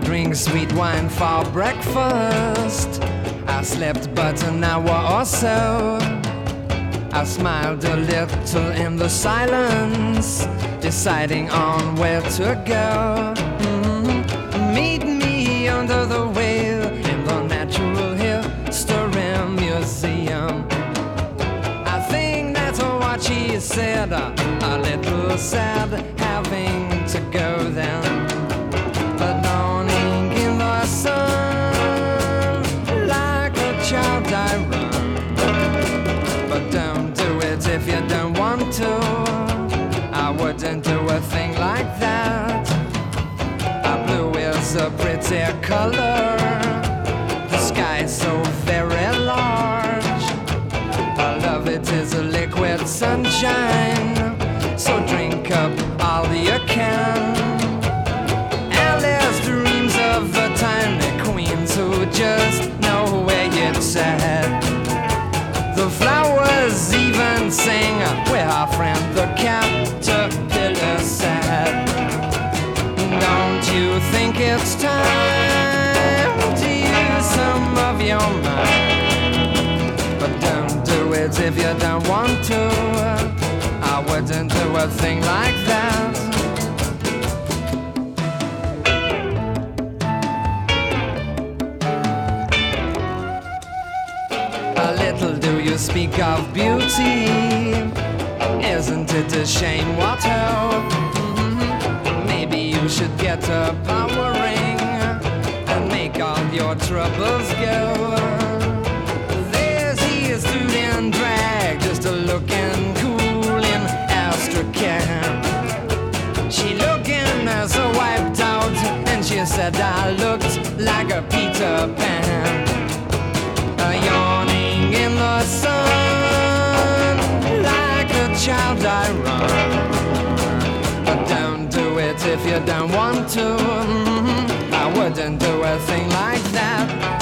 drink sweet wine for breakfast. I slept but an hour or so. I smiled a little in the silence, deciding on where to go. Meet me under the whale in the Natural History Museum. I think that's what she said, a little sad having to go then. But dawning in the sun, like a child I run. But don't do it if you don't want to. I wouldn't do a thing like that. Blue is a pretty color. The sky is so very large. Love it is a liquid sunshine. So drink up all you can. Alice dreams of the tiny queens who just know where it's at. The flowers even sing where our friend the caterpillar sat. Don't you think it's time to use some of your mind? But don't do it if you don't want to. I wouldn't do a thing like that. A little do you speak of beauty. Isn't it a shame what hope? Maybe you should get a power ring and make all your troubles go. There's he stood in drag, just a looking cool in Astrakhan. She looking so wiped out, and she said I looked like a Peter Pan. Yawning in the sun, like a child I run. But don't do it if you don't want to. I wouldn't do a thing like that.